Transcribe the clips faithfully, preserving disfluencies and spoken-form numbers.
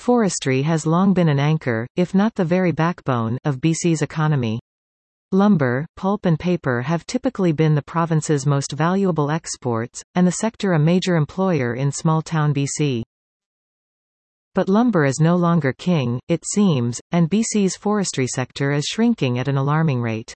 Forestry has long been an anchor, if not the very backbone, of B C's economy. Lumber, pulp and paper have typically been the province's most valuable exports, and the sector a major employer in small-town B C. But lumber is no longer king, it seems, and B C's forestry sector is shrinking at an alarming rate.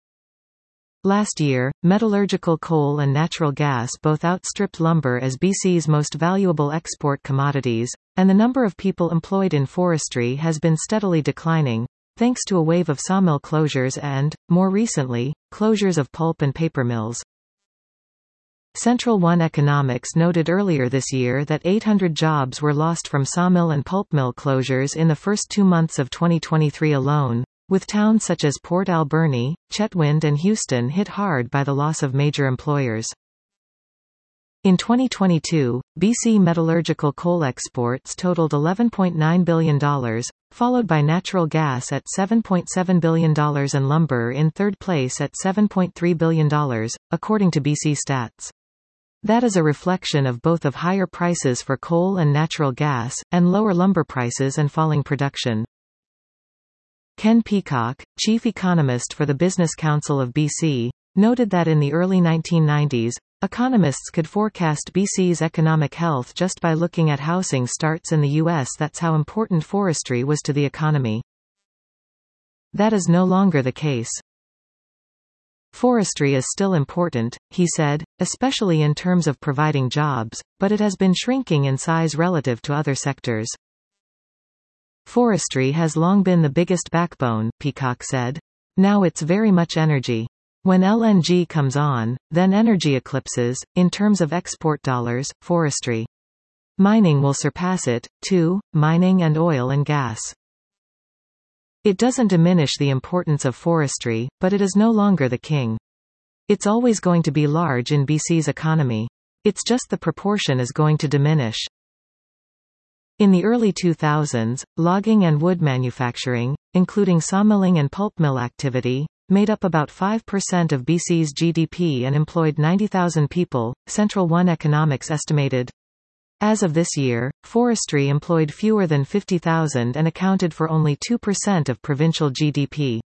Last year, metallurgical coal and natural gas both outstripped lumber as B C's most valuable export commodities, and the number of people employed in forestry has been steadily declining, thanks to a wave of sawmill closures and, more recently, closures of pulp and paper mills. Central One Economics noted earlier this year that eight hundred jobs were lost from sawmill and pulp mill closures in the first two months of twenty twenty-three alone, with towns such as Port Alberni, Chetwynd and Houston hit hard by the loss of major employers. In twenty twenty-two, B C metallurgical coal exports totaled eleven point nine billion dollars, followed by natural gas at seven point seven billion dollars and lumber in third place at seven point three billion dollars, according to B C Stats. That is a reflection of both of higher prices for coal and natural gas, and lower lumber prices and falling production. Ken Peacock, chief economist for the Business Council of B C, noted that in the early nineteen nineties, economists could forecast B C's economic health just by looking at housing starts in the U S. That's how important forestry was to the economy. That is no longer the case. Forestry is still important, he said, especially in terms of providing jobs, but it has been shrinking in size relative to other sectors. Forestry has long been the biggest backbone, Peacock said. Now it's very much energy. When L N G comes on, then energy eclipses, in terms of export dollars, forestry. Mining will surpass it, too, mining and oil and gas. It doesn't diminish the importance of forestry, but it is no longer the king. It's always going to be large in B C's economy. It's just the proportion is going to diminish. In the early two thousands, logging and wood manufacturing, including sawmilling and pulp mill activity, made up about five percent of B C's G D P and employed ninety thousand people, Central One Economics estimated. As of this year, forestry employed fewer than fifty thousand and accounted for only two percent of provincial G D P.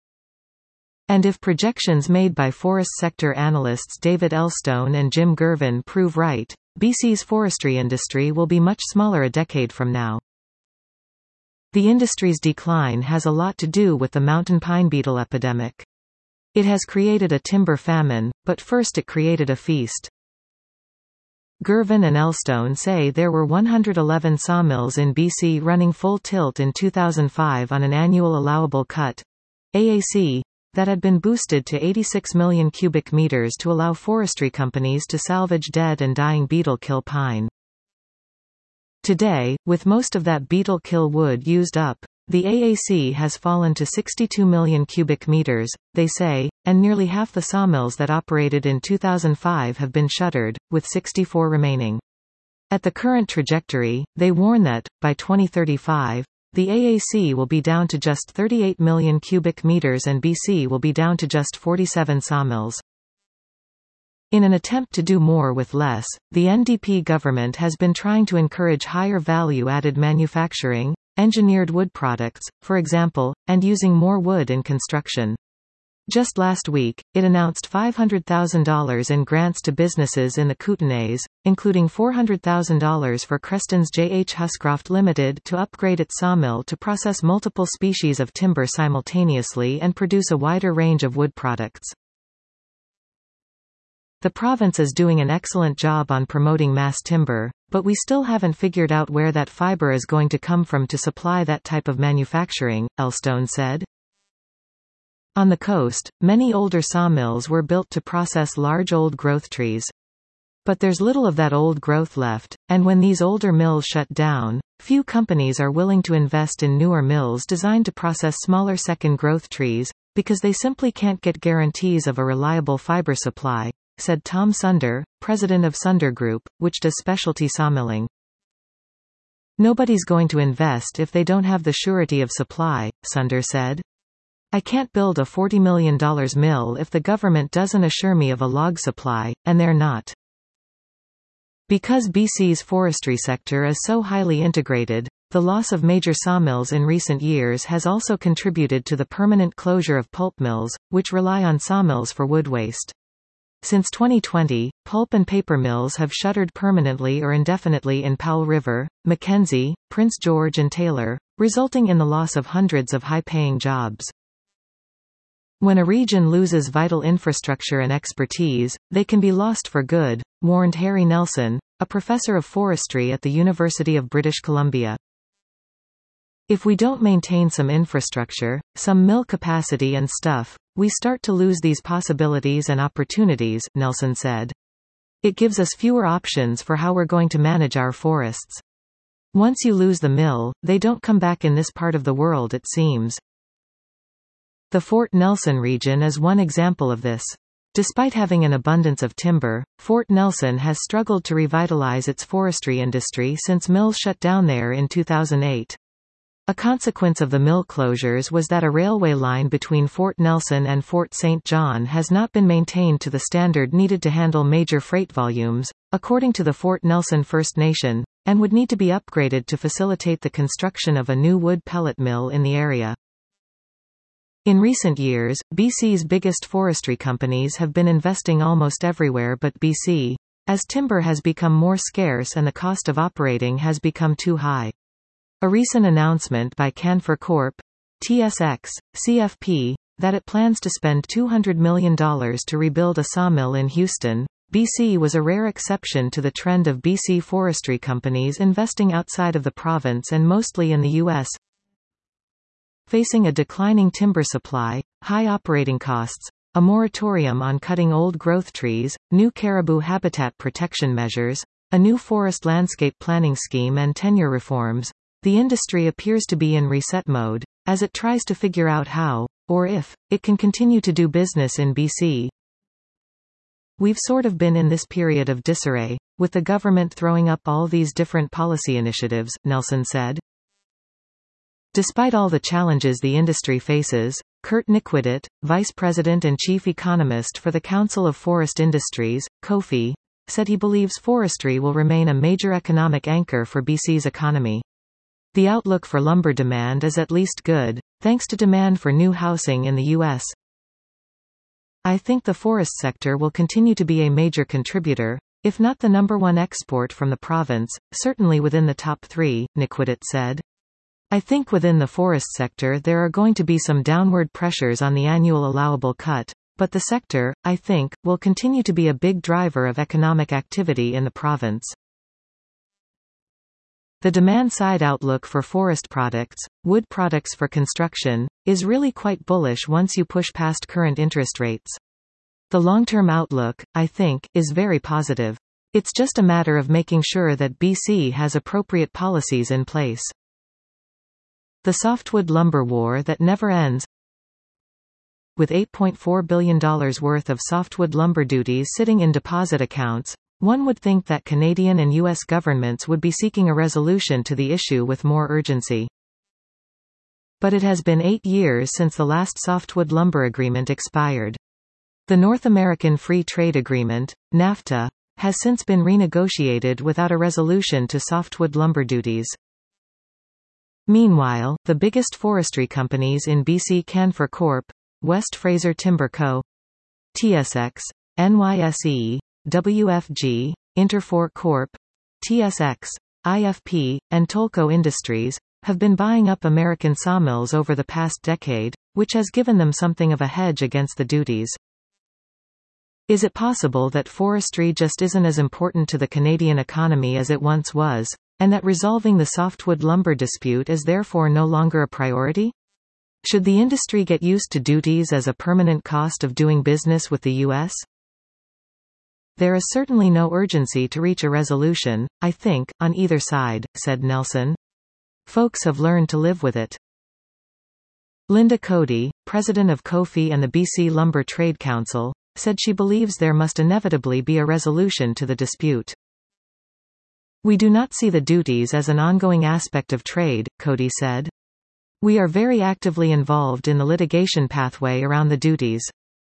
And if projections made by forest sector analysts David Elstone and Jim Gervin prove right, B C's forestry industry will be much smaller a decade from now. The industry's decline has a lot to do with the mountain pine beetle epidemic. It has created a timber famine, but first it created a feast. Gervin and Elstone say there were one hundred eleven sawmills in B C running full tilt in two thousand five on an annual allowable cut A A C that had been boosted to eighty-six million cubic meters to allow forestry companies to salvage dead and dying beetle kill pine. Today, with most of that beetle kill wood used up, the A A C has fallen to sixty-two million cubic meters, they say, and nearly half the sawmills that operated in two thousand five have been shuttered, with sixty-four remaining. At the current trajectory, they warn that, by twenty thirty-five, the A A C will be down to just thirty-eight million cubic meters and B C will be down to just forty-seven sawmills. In an attempt to do more with less, the N D P government has been trying to encourage higher value-added manufacturing, engineered wood products, for example, and using more wood in construction. Just last week, it announced five hundred thousand dollars in grants to businesses in the Kootenays, including four hundred thousand dollars for Creston's J H Huscroft Limited to upgrade its sawmill to process multiple species of timber simultaneously and produce a wider range of wood products. The province is doing an excellent job on promoting mass timber, but we still haven't figured out where that fiber is going to come from to supply that type of manufacturing, Elstone said. On the coast, many older sawmills were built to process large old growth trees. But there's little of that old growth left, and when these older mills shut down, few companies are willing to invest in newer mills designed to process smaller second growth trees, because they simply can't get guarantees of a reliable fiber supply, said Tom Sunder, president of Sunder Group, which does specialty sawmilling. Nobody's going to invest if they don't have the surety of supply, Sunder said. I can't build a forty million dollar mill if the government doesn't assure me of a log supply, and they're not. Because B C's forestry sector is so highly integrated, The loss of major sawmills in recent years has also contributed to the permanent closure of pulp mills, which rely on sawmills for wood waste. Since twenty twenty, pulp and paper mills have shuttered permanently or indefinitely in Powell River, Mackenzie, Prince George and Taylor, resulting in the loss of hundreds of high-paying jobs. When a region loses vital infrastructure and expertise, they can be lost for good, warned Harry Nelson, a professor of forestry at the University of British Columbia. If we don't maintain some infrastructure, some mill capacity and stuff, we start to lose these possibilities and opportunities, Nelson said. It gives us fewer options for how we're going to manage our forests. Once you lose the mill, they don't come back in this part of the world, it seems. The Fort Nelson region is one example of this. Despite having an abundance of timber, Fort Nelson has struggled to revitalize its forestry industry since mills shut down there in two thousand eight. A consequence of the mill closures was that a railway line between Fort Nelson and Fort Saint John has not been maintained to the standard needed to handle major freight volumes, according to the Fort Nelson First Nation, and would need to be upgraded to facilitate the construction of a new wood pellet mill in the area. In recent years, B C's biggest forestry companies have been investing almost everywhere but B C, as timber has become more scarce and the cost of operating has become too high. A recent announcement by Canfor Corporation, T S X, C F P, that it plans to spend two hundred million dollars to rebuild a sawmill in Houston, B C was a rare exception to the trend of B C forestry companies investing outside of the province and mostly in the U S Facing a declining timber supply, high operating costs, a moratorium on cutting old growth trees, new caribou habitat protection measures, a new forest landscape planning scheme and tenure reforms, the industry appears to be in reset mode, as it tries to figure out how, or if, it can continue to do business in B C. We've sort of been in this period of disarray, with the government throwing up all these different policy initiatives, Nelson said. Despite all the challenges the industry faces, Kurt Niquidet, Vice President and Chief Economist for the Council of Forest Industries, COFI, said he believes forestry will remain a major economic anchor for B C's economy. The outlook for lumber demand is at least good, thanks to demand for new housing in the U S. I think the forest sector will continue to be a major contributor, if not the number one export from the province, certainly within the top three, Niquidet said. I think within the forest sector there are going to be some downward pressures on the annual allowable cut, but the sector, I think, will continue to be a big driver of economic activity in the province. The demand-side outlook for forest products, wood products for construction, is really quite bullish once you push past current interest rates. The long-term outlook, I think, is very positive. It's just a matter of making sure that B C has appropriate policies in place. The softwood lumber war that never ends. With eight point four billion dollars worth of softwood lumber duties sitting in deposit accounts, one would think that Canadian and U S governments would be seeking a resolution to the issue with more urgency. But it has been eight years since the last softwood lumber agreement expired. The North American Free Trade Agreement, NAFTA, has since been renegotiated without a resolution to softwood lumber duties. Meanwhile, the biggest forestry companies in B C Canfor Corporation, West Fraser Timber Co., T S X, N Y S E, W F G, Interfor Corp, T S X, I F P, and Tolko Industries, have been buying up American sawmills over the past decade, which has given them something of a hedge against the duties. Is it possible that forestry just isn't as important to the Canadian economy as it once was, and that resolving the softwood lumber dispute is therefore no longer a priority? Should the industry get used to duties as a permanent cost of doing business with the U S? There is certainly no urgency to reach a resolution, I think, on either side, said Nelson. Folks have learned to live with it. Linda Cody, president of COFI and the B C Lumber Trade Council, said she believes there must inevitably be a resolution to the dispute. We do not see the duties as an ongoing aspect of trade, Cody said. We are very actively involved in the litigation pathway around the duties.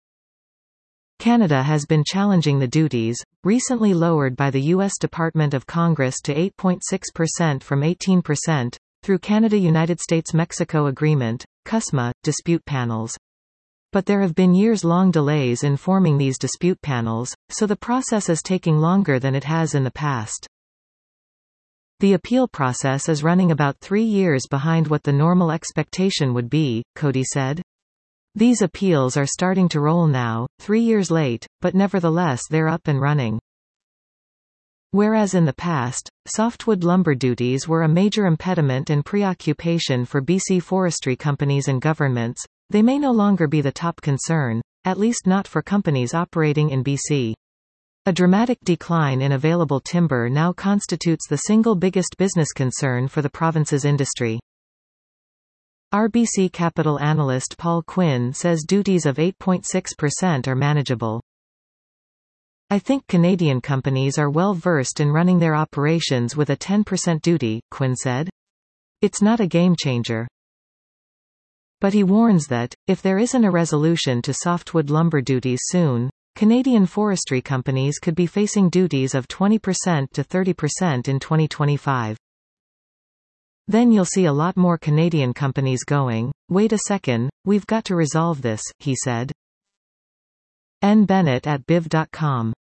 Canada has been challenging the duties, recently lowered by the U S Department of Congress to eight point six percent from eighteen percent, through Canada-United States-Mexico Agreement, CUSMA, dispute panels. But there have been years-long delays in forming these dispute panels, so the process is taking longer than it has in the past. The appeal process is running about three years behind what the normal expectation would be, Cody said. These appeals are starting to roll now, three years late, but nevertheless they're up and running. Whereas in the past, softwood lumber duties were a major impediment and preoccupation for B C forestry companies and governments, they may no longer be the top concern, at least not for companies operating in B C. A dramatic decline in available timber now constitutes the single biggest business concern for the province's industry. R B C Capital analyst Paul Quinn says duties of eight point six percent are manageable. I think Canadian companies are well versed in running their operations with a ten percent duty, Quinn said. It's not a game changer. But he warns that, if there isn't a resolution to softwood lumber duties soon, Canadian forestry companies could be facing duties of twenty percent to thirty percent in twenty twenty-five. Then you'll see a lot more Canadian companies going, wait a second, we've got to resolve this, he said. N. Bennett at B I V dot com